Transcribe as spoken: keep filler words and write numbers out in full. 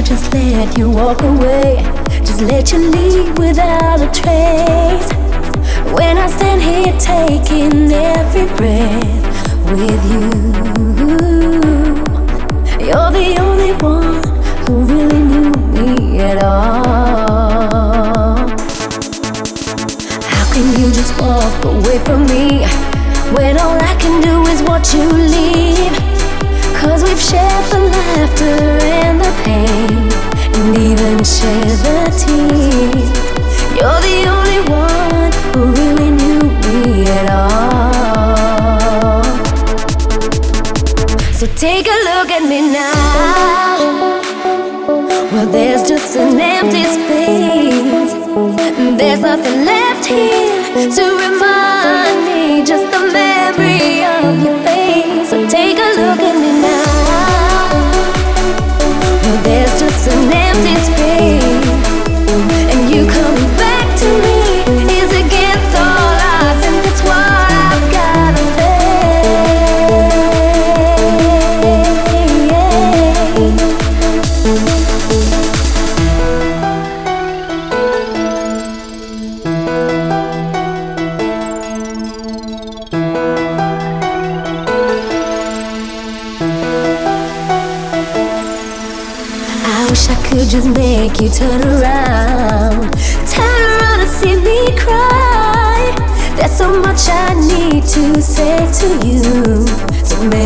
just let you walk away, just let you leave without a trace. When I stand here taking every breath with you, you're the only one who really knew me at all. How can you just walk away from me when all I can do is watch you leave? Cause we've shared the laughter and the pain, and even shared the tears. You're the only one who really knew me at all. So take a look at me now. Well, there's just an empty space. There's nothing left here to remind me, just the memory of your face. So take a look at me now. Well, there's just an empty space, and you coming back to me is against all odds, and that's what I've gotta I wish I could just make you turn around, turn around and see me cry. There's so much I need to say to you, so